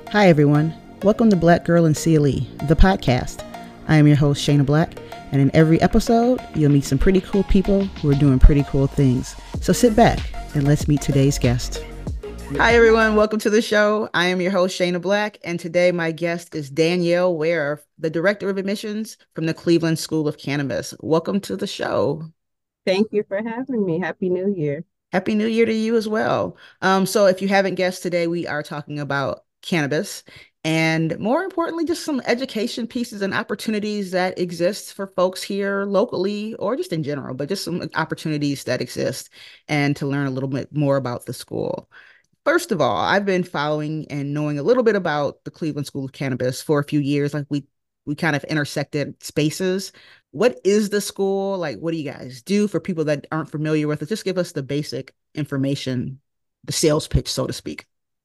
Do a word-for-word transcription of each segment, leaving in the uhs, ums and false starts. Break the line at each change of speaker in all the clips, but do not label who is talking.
Hi, everyone. Welcome to Black Girl in C L E, the podcast. I am your host, Shayna Black, and in every episode, you'll meet some pretty cool people who are doing pretty cool things. So sit back and let's meet today's guest. Hi, everyone. Welcome to the show. I am your host, Shayna Black, and today my guest is Danielle Ware, the Director of Admissions from the Cleveland School of Cannabis. Welcome to the show.
Thank you for having me. Happy New Year.
Happy New Year to you as well. Um, so if you haven't guessed, today we are talking about cannabis and, more importantly, just some education pieces and opportunities that exist for folks here locally or just in general, but just some opportunities that exist and to learn a little bit more about the school. First of all, I've been following and knowing a little bit about the Cleveland School of Cannabis for a few years. Like we we kind of intersected spaces. What is the school? Like, what do you guys do for people that aren't familiar with it? Just give us the basic information, the sales pitch, so to speak.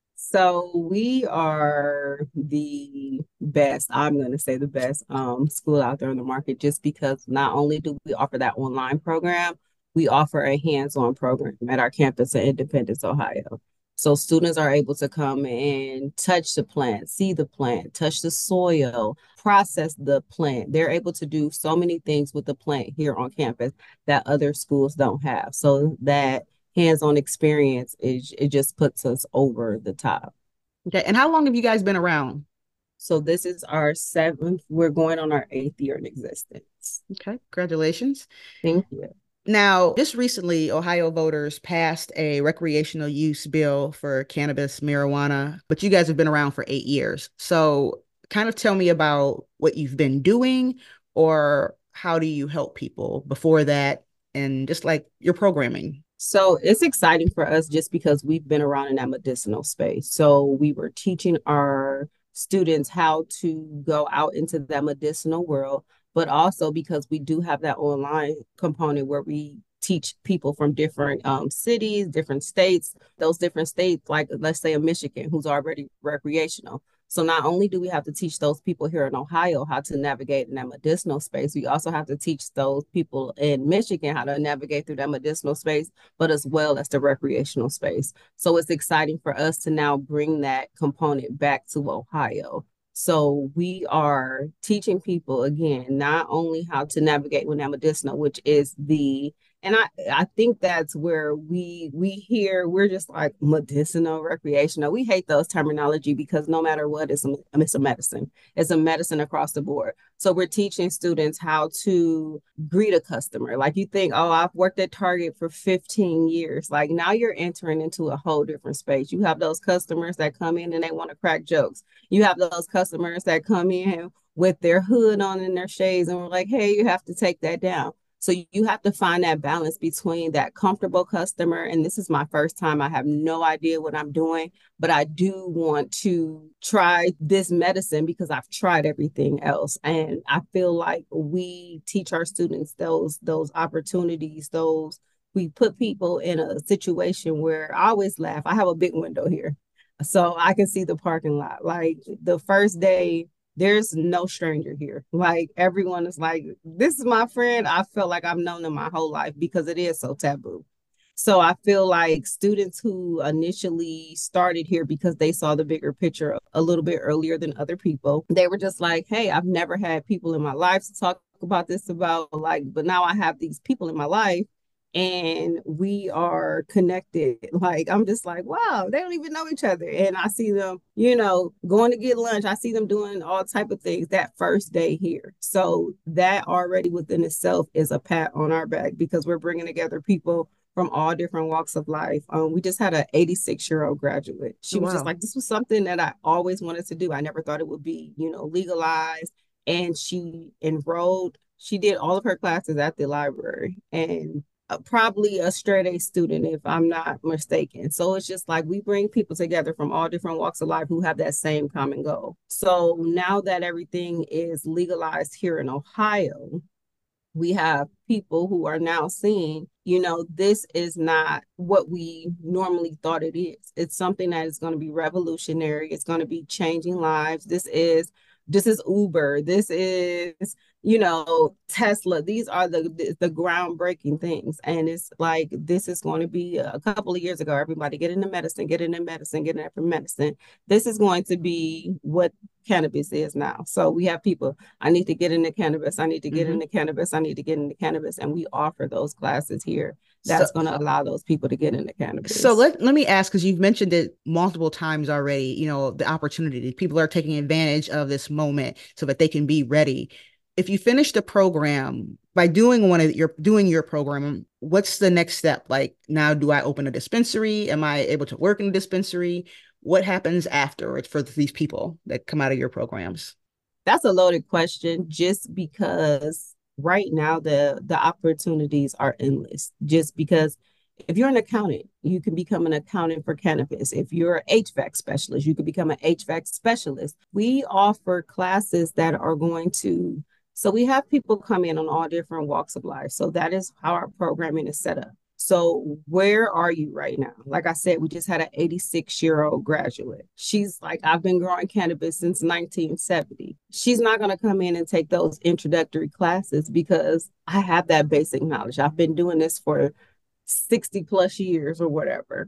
So we are the best, I'm going to say the best um, school out there in the market, just because not only do we offer that online program, we offer a hands-on program at our campus in Independence, Ohio. So students are able to come and touch the plant, see the plant, touch the soil, process the plant. They're able to do so many things with the plant here on campus that other schools don't have. So that hands-on experience is it just puts us over the top.
Okay. And how long have you guys been around?
So this is our seventh. We're going on our eighth year in existence.
Okay. Congratulations.
Thank you.
Now, just recently, Ohio voters passed a recreational use bill for cannabis, marijuana, but you guys have been around for eight years. So, kind of tell me about what you've been doing or how do you help people before that and just like your programming.
So it's exciting for us just because we've been around in that medicinal space. So we were teaching our students how to go out into that medicinal world, but also because we do have that online component where we teach people from different um, cities, different states, those different states, like let's say a Michigan who's already recreational. So not only do we have to teach those people here in Ohio how to navigate in that medicinal space, we also have to teach those people in Michigan how to navigate through that medicinal space, but as well as the recreational space. So it's exciting for us to now bring that component back to Ohio. So we are teaching people again, not only how to navigate with that medicinal, which is the and I, I think that's where we we hear we're just like medicinal, recreational. We hate those terminology because no matter what, it's a, it's a medicine. It's a medicine across the board. So we're teaching students how to greet a customer. Like you think, oh, I've worked at Target for fifteen years. Like now you're entering into a whole different space. You have those customers that come in and they want to crack jokes. You have those customers that come in with their hood on and their shades and we're like, hey, you have to take that down. So you have to find that balance between that comfortable customer. And this is my first time. I have no idea what I'm doing, but I do want to try this medicine because I've tried everything else. And I feel like we teach our students those, those opportunities, those, we put people in a situation where I always laugh. I have a big window here. So I can see the parking lot. Like the first day, there's no stranger here. Like everyone is like, this is my friend. I feel like I've known them my whole life because it is so taboo. So I feel like students who initially started here because they saw the bigger picture a little bit earlier than other people, they were just like, hey, I've never had people in my life to talk about this about, like, but now I have these people in my life and we are connected. Like I'm just like, wow, they don't even know each other. And I see them, you know, going to get lunch. I see them doing all type of things that first day here. So that already within itself is a pat on our back because we're bringing together people from all different walks of life. Um, we just had an eighty-six year old graduate. She
Oh,
was just
wow.
like, this was something that I always wanted to do. I never thought it would be, you know, legalized. And she enrolled, she did all of her classes at the library and uh, probably a straight A student, if I'm not mistaken. So it's just like we bring people together from all different walks of life who have that same common goal. So now that everything is legalized here in Ohio, we have people who are now seeing, you know, this is not what we normally thought it is. It's something that is going to be revolutionary. It's going to be changing lives. This is this is Uber. This is, you know, Tesla. These are the, the the groundbreaking things. And it's like this is going to be a couple of years ago. Everybody get into medicine, get into medicine, get into medicine. This is going to be what cannabis is now. So we have people, I need to get into cannabis. I need to get
Mm-hmm.
into cannabis. I need to get into cannabis. And we offer those classes here.
So
That's going to allow those people to get into
So
cannabis.
let let me ask, because you've mentioned it multiple times already, you know, the opportunity. People are taking advantage of this moment so that they can be ready. If you finish the program by doing one of your doing your program, what's the next step? Like now, do I open a dispensary? Am I able to work in a dispensary? What happens afterwards for these people that come out of your programs?
That's a loaded question just because right now the the opportunities are endless. Just because if you're an accountant, you can become an accountant for cannabis. If you're an H V A C specialist, you can become an H V A C specialist. We offer classes that are going to, so we have people come in on all different walks of life. So that is how our programming is set up. So where are you right now? Like I said, we just had an eighty-six year old graduate. She's like, I've been growing cannabis since nineteen seventy. She's not going to come in and take those introductory classes because I have that basic knowledge. I've been doing this for sixty plus years or whatever.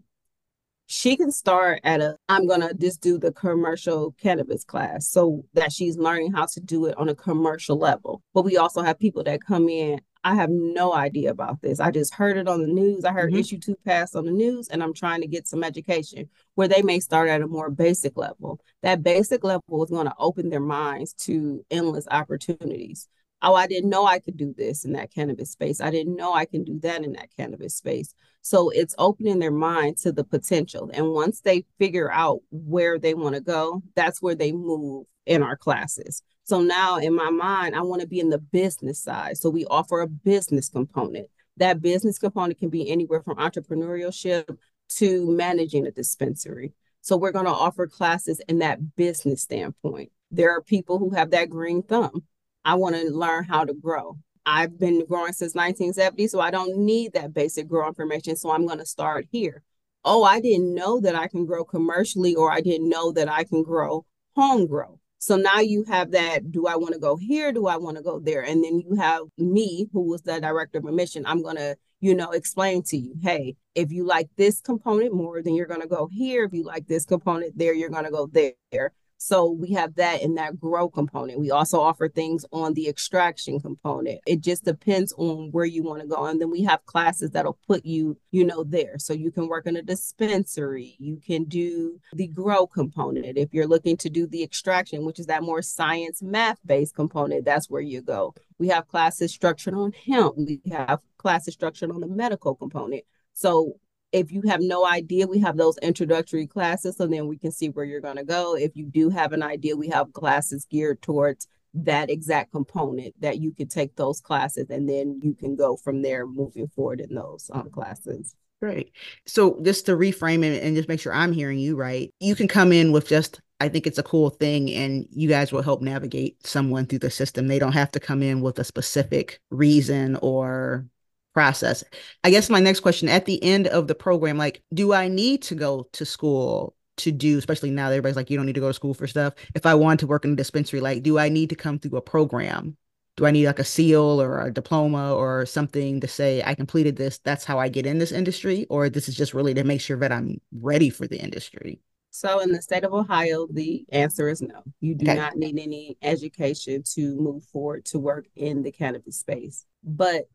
She can start at a, I'm going to just do the commercial cannabis class so that she's learning how to do it on a commercial level. But we also have people that come in, I have no idea about this. I just heard it on the news. I heard
Mm-hmm.
issue two passed on the news, and I'm trying to get some education where they may start at a more basic level. That basic level is going to open their minds to endless opportunities. Oh, I didn't know I could do this in that cannabis space. I didn't know I can do that in that cannabis space. So it's opening their mind to the potential. And once they figure out where they want to go, that's where they move in our classes. So now in my mind, I want to be in the business side. So we offer a business component. That business component can be anywhere from entrepreneurship to managing a dispensary. So we're going to offer classes in that business standpoint. There are people who have that green thumb. I want to learn how to grow. I've been growing since nineteen seventy, so I don't need that basic grow information. So I'm going to start here. Oh, I didn't know that I can grow commercially, or I didn't know that I can grow home grow. So now you have that. Do I want to go here? Do I want to go there? And then you have me, who was the director of admission. I'm going to, you know, explain to you, hey, if you like this component more, then you're going to go here. If you like this component there, you're going to go there. So we have that in that grow component. We also offer things on the extraction component. It just depends on where you want to go. And then we have classes that'll put you, you know, there. So you can work in a dispensary. You can do the grow component. If you're looking to do the extraction, which is that more science math based component, that's where you go. We have classes structured on hemp. We have classes structured on the medical component. So if you have no idea, we have those introductory classes, so then we can see where you're going to go. If you do have an idea, we have classes geared towards that exact component that you can take those classes, and then you can go from there moving forward in those um, classes.
Great. So just to reframe it and just make sure I'm hearing you right, you can come in with just, I think it's a cool thing, and you guys will help navigate someone through the system. They don't have to come in with a specific reason or process. I guess my next question at the end of the program, like, do I need to go to school to do, especially now that everybody's like, you don't need to go to school for stuff. If I want to work in a dispensary, like, do I need to come through a program? Do I need like a seal or a diploma or something to say I completed this? That's how I get in this industry, or this is just really to make sure that I'm ready for the industry.
So in the state of Ohio, the answer is no. You do
Okay.
not need any education to move forward to work in the cannabis space. But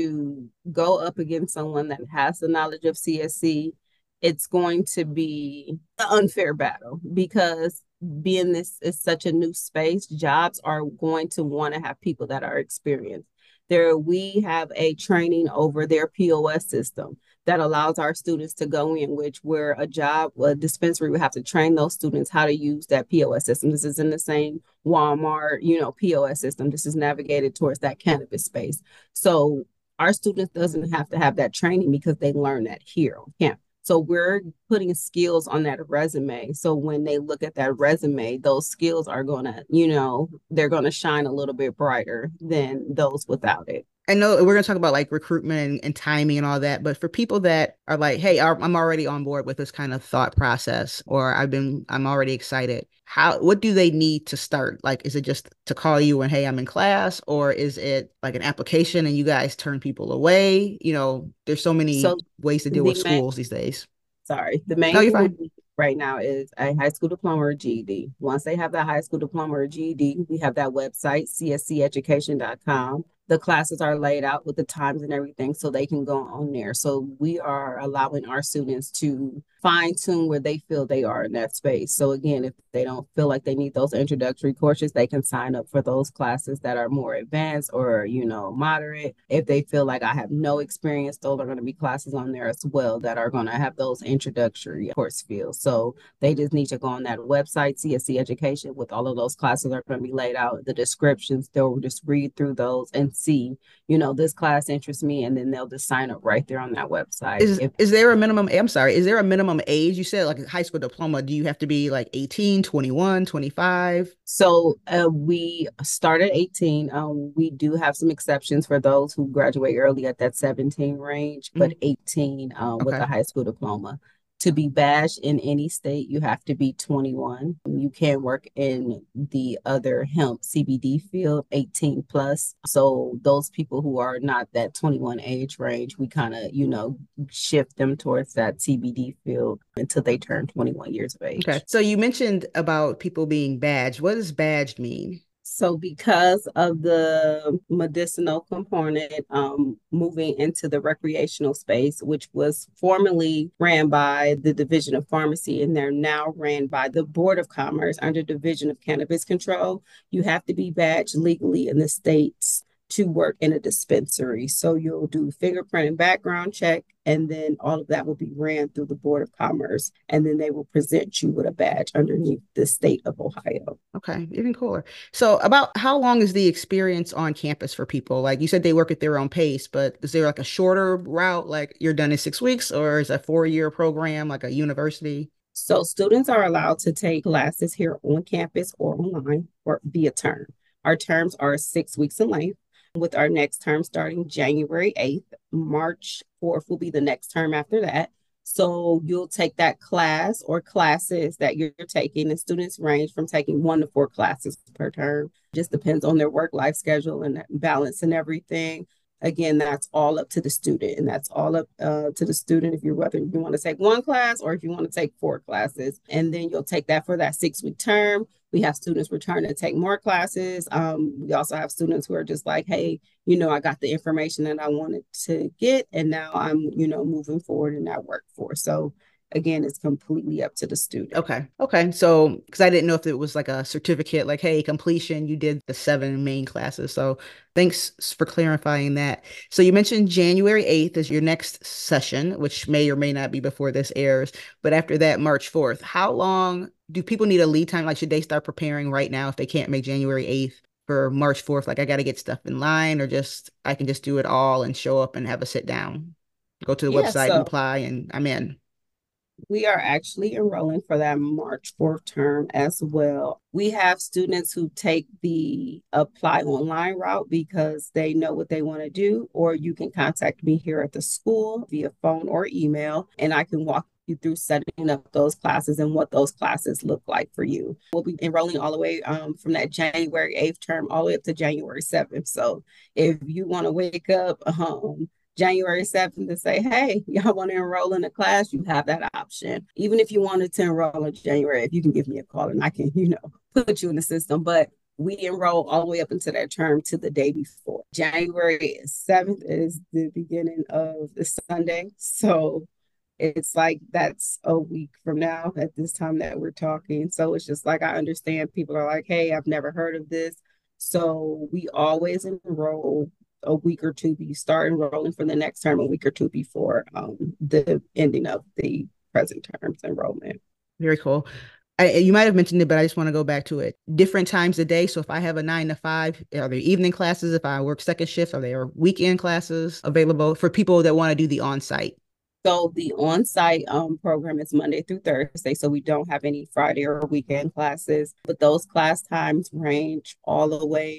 to go up against someone that has the knowledge of C S C, it's going to be an unfair battle because being this is such a new space, jobs are going to want to have people that are experienced. There, we have a training over their P O S system that allows our students to go in, which where a job, a dispensary would have to train those students how to use that P O S system. This is in the same Walmart, you know, P O S system. This is navigated towards that cannabis space. So our students doesn't have to have that training because they learn that here on campus. So we're putting skills on that resume. So when they look at that resume, those skills are going to, you know, they're going to shine a little bit brighter than those without it.
I know we're going to talk about like recruitment and, and timing and all that, but for people that are like, hey, I- I'm already on board with this kind of thought process, or I've been, I'm already excited. How, what do they need to start? Like, is it just to call you and, hey, I'm in class, or is it like an application and you guys turn people away? You know, there's so many
So
ways to deal with
the main
schools these days.
sorry, the
No,
main
you're
thing we
fine.
need right now is a high school diploma or G E D. Once they have that high school diploma or G E D, we have that website, c s c education dot com. The classes are laid out with the times and everything so they can go on there. So we are allowing our students to fine tune where they feel they are in that space. So again, if they don't feel like they need those introductory courses, they can sign up for those classes that are more advanced or, you know, moderate. If they feel like I have no experience, those are going to be classes on there as well that are going to have those introductory course fields. So they just need to go on that website, C S C Education, with all of those classes are going to be laid out, the descriptions. They'll just read through those and see, you know, this class interests me, and then they'll just sign up right there on that website.
Is
If
is there a minimum, I'm sorry, is there a minimum age? You said like a high school diploma. Do you have to be like eighteen, twenty-one, twenty-five?
so uh, we start at eighteen. Um, we do have some exceptions for those who graduate early at that seventeen range, but
Mm,
eighteen um, with a
okay.
high school diploma. To be badged in any state, you have to be twenty-one. You can work in the other hemp C B D field, eighteen plus. So those people who are not that twenty-one age range, we kind of, you know, shift them towards that C B D field until they turn twenty-one years of
Okay.
age.
So you mentioned about people being badged. What does badged mean?
So, because of the medicinal component, um, moving into the recreational space, which was formerly ran by the Division of Pharmacy, and they're now ran by the Board of Commerce under Division of Cannabis Control, you have to be badged legally in the states to work in a dispensary. So you'll do fingerprint and background check, and then all of that will be ran through the Board of Commerce, and then they will present you with a badge underneath the state of Ohio.
Okay, even cooler. So about how long is the experience on campus for people? Like you said, they work at their own pace, but is there like a shorter route, like you're done in six weeks, or is a four-year program like a university?
So students are allowed to take classes here on campus or online or via term. Our terms are six weeks in length, with our next term starting January eighth. March fourth will be the next term after that. So you'll take that class or classes that you're taking, and students range from taking one to four classes per term. Just depends on their work life schedule and balance and everything. Again, that's all up to the student, and that's all up uh, to the student if you whether you want to take one class or if you want to take four classes, and then you'll take that for that six week term. We have students return to take more classes. Um, we also have students who are just like, hey, you know, I got the information that I wanted to get, and now I'm, you know, moving forward in that workforce. So again, it's completely up to the student.
Okay. Okay. So, because I didn't know if it was like a certificate, like, hey, completion, you did the seven main classes. So, thanks for clarifying that. So, you mentioned January eighth is your next session, which may or may not be before this airs. But after that, March fourth, how long do people need a lead time? Like, should they start preparing right now if they can't make January eighth for March fourth? Like, I got to get stuff in line, or just I can just do it all and show up and have a sit down, go to the
Yeah,
website and
so
apply, and I'm in.
we are actually enrolling for that March fourth term as well. We have students who take the apply online route because they know what they want to do, or you can contact me here at the school via phone or email, and I can walk you through setting up those classes and what those classes look like for you. We'll be enrolling all the way um, from that January eighth term all the way up to January seventh. So if you want to wake up, um, January seventh to say, hey, y'all want to enroll in a class, you have that option. Even if you wanted to enroll in January, if you can give me a call and I can, you know, put you in the system. But we enroll all the way up into that term to the day before. January seventh is the beginning of the Sunday. So it's like that's a week from now at this time that we're talking. So it's just like I understand people are like, hey, I've never heard of this. So we always enroll a week or two. You start enrolling for the next term a week or two before um, the ending of the present term's enrollment.
Very cool. I, you might have mentioned it, but I just want to go back to it. Different times a day. So if I have a nine to five, are there evening classes? If I work second shift, are there weekend classes available for people that want to do the on-site?
So the on-site um, program is Monday through Thursday, so we don't have any Friday or weekend classes, but those class times range all the way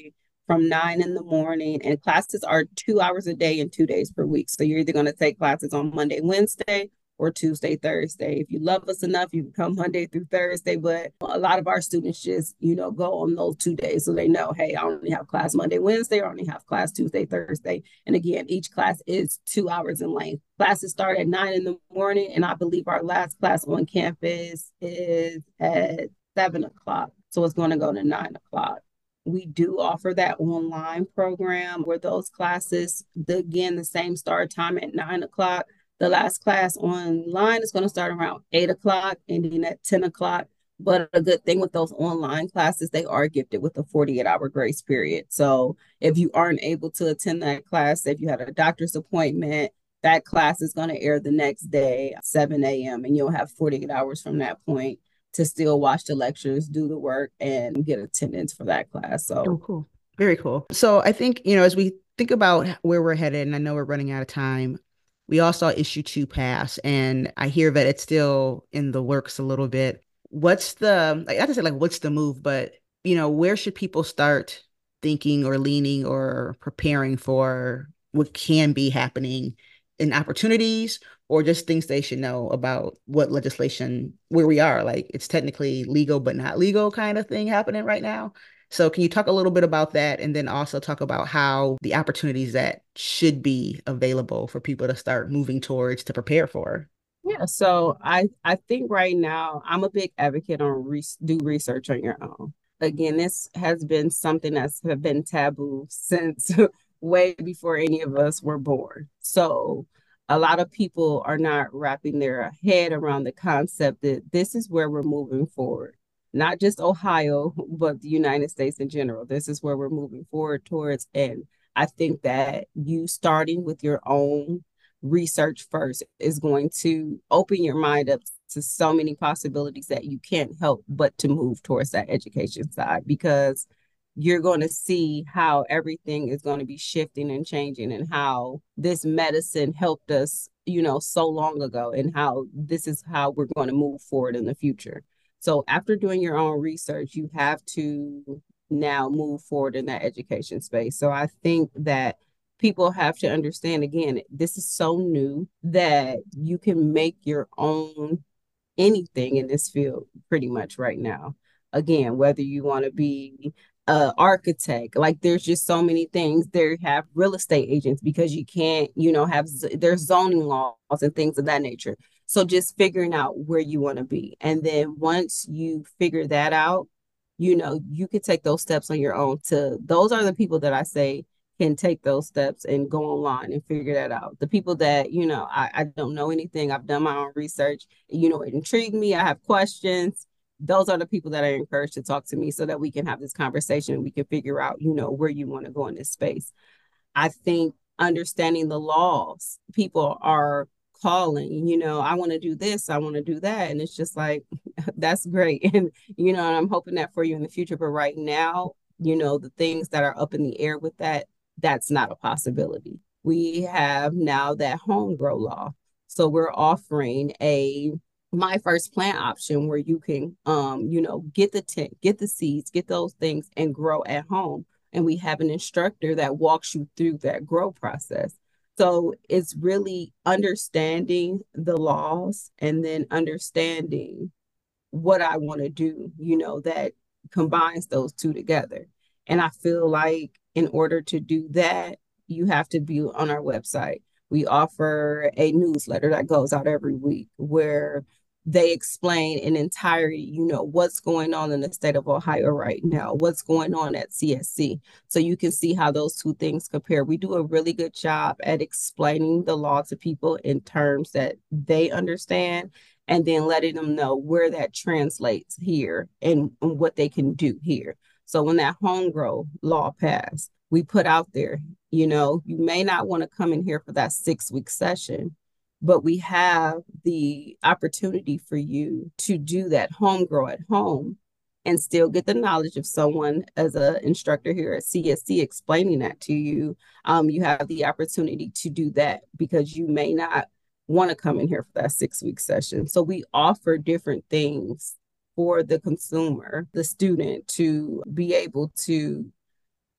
from nine in the morning, and classes are two hours a day and two days per week. So you're either going to take classes on Monday, Wednesday, or Tuesday, Thursday. If you love us enough, you can come Monday through Thursday. But a lot of our students just, you know, go on those two days. So they know, hey, I only have class Monday, Wednesday, or I only have class Tuesday, Thursday. And again, each class is two hours in length. Classes start at nine in the morning. And I believe our last class on campus is at seven o'clock. So it's going to go to nine o'clock. We do offer that online program where those classes, the, again, the same start time at nine o'clock. The last class online is going to start around eight o'clock, ending at ten o'clock. But a good thing with those online classes, they are gifted with a forty-eight hour grace period. So if you aren't able to attend that class, if you had a doctor's appointment, that class is going to air the next day at seven a.m. and you'll have forty-eight hours from that point to still watch the lectures, do the work, and get attendance for that class.
Oh,
So
cool. Very cool. So I think, you know, as we think about where we're headed, and I know we're running out of time, we all saw issue two pass, and I hear that it's still in the works a little bit. What's the, like, not to say like, what's the move, but, you know, where should people start thinking or leaning or preparing for what can be happening in opportunities or just things they should know about what legislation, where we are? Like, it's technically legal, but not legal kind of thing happening right now. So can you talk a little bit about that and then also talk about how the opportunities that should be available for people to start moving towards to prepare for?
yeah, so I I think right now I'm a big advocate on re do research on your own. Again, this has been something that's have been taboo since way before any of us were born. So a lot of people are not wrapping their head around the concept that this is where we're moving forward. Not just Ohio, but the United States in general. This is where we're moving forward towards. And I think that you starting with your own research first is going to open your mind up to so many possibilities that you can't help but to move towards that education side, because you're going to see how everything is going to be shifting and changing, and how this medicine helped us, you know, so long ago, and how this is how we're going to move forward in the future. So after doing your own research, you have to now move forward in that education space. So I think that people have to understand, again, this is so new that you can make your own anything in this field pretty much right now. Again, whether you want to be an architect, like there's just so many things. There have real estate agents because you can't, you know, have there's zoning laws and things of that nature. So just figuring out where you want to be. And then once you figure that out, you know, you could take those steps on your own. To those are the people that I say can take those steps and go online and figure that out. The people that, you know, I, I don't know anything, I've done my own research, you know, it intrigued me, I have questions. Those are the people that I encourage to talk to me so that we can have this conversation and we can figure out, you know, where you want to go in this space. I think understanding the laws, people are calling, you know, I want to do this, I want to do that. And it's just like, that's great. And, you know, and I'm hoping that for you in the future. But right now, you know, the things that are up in the air with that, that's not a possibility. We have now that home grow law. So we're offering a my first plant option where you can um, you know, get the tent, get the seeds, get those things and grow at home. And we have an instructor that walks you through that grow process. So it's really understanding the laws and then understanding what I want to do, you know, that combines those two together. And I feel like in order to do that, you have to be on our website. We offer a newsletter that goes out every week where they explain in entirety, you know, what's going on in the state of Ohio right now, what's going on at C S C. So you can see how those two things compare. We do a really good job at explaining the law to people in terms that they understand, and then letting them know where that translates here and, and what they can do here. So when that home grow law passed, we put out there, you know, you may not want to come in here for that six week session, but we have the opportunity for you to do that home grow at home and still get the knowledge of someone as an instructor here at C S C explaining that to you. Um, you have the opportunity to do that because you may not want to come in here for that six week session. So we offer different things for the consumer, the student, to be able to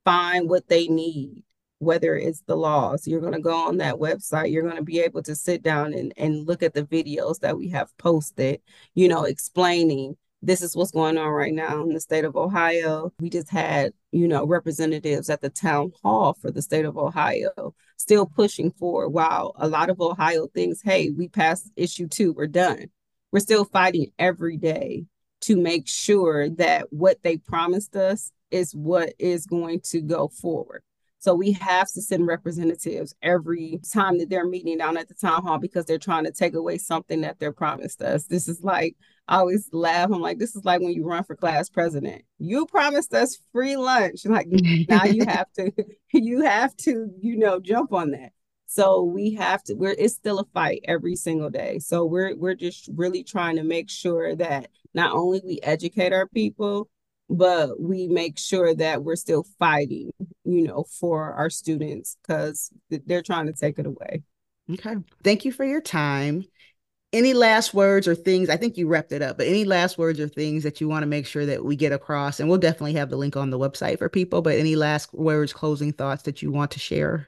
find what they need, whether it's the laws. You're going to go on that website. You're going to be able to sit down and, and look at the videos that we have posted, you know, explaining this is what's going on right now in the state of Ohio. We just had, you know, representatives at the town hall for the state of Ohio still pushing for, while a lot of Ohio thinks, hey, we passed issue two, we're done. We're still fighting every day to make sure that what they promised us is what is going to go forward. So we have to send representatives every time that they're meeting down at the town hall because they're trying to take away something that they're promised us. This is like, I always laugh. I'm like, this is like when you run for class president. You promised us free lunch. Like now you have to, you have to, you know, jump on that. So we have to, we're it's still a fight every single day. So we're we're just really trying to make sure that not only we educate our people, but we make sure that we're still fighting, you know, for our students because they're trying to take it away.
Okay. Thank you for your time. Any last words or things? I think you wrapped it up, but any last words or things that you want to make sure that we get across? And we'll definitely have the link on the website for people, but any last words, closing thoughts that you want to share?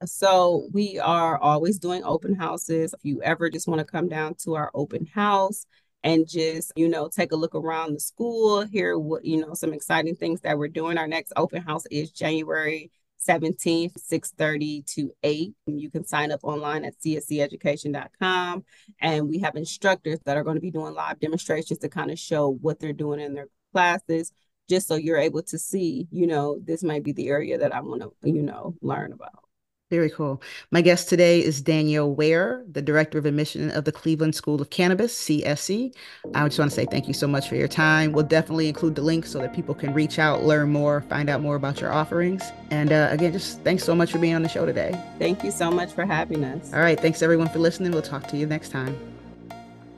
So we are always doing open houses. If you ever just want to come down to our open house and just, you know, take a look around the school, hear what, you know, some exciting things that we're doing. Our next open house is January seventeenth, six thirty to eight. You can sign up online at c s c education dot com. And we have instructors that are going to be doing live demonstrations to kind of show what they're doing in their classes, just so you're able to see, you know, this might be the area that I want to, you know, learn about.
Very cool. My guest today is Danielle Ware, the Director of Admission of the Cleveland School of Cannabis, C S C. I just want to say thank you so much for your time. We'll definitely include the link so that people can reach out, learn more, find out more about your offerings. And uh, again, just thanks so much for being on the show today.
Thank you so much for having us.
All right. Thanks everyone for listening. We'll talk to you next time.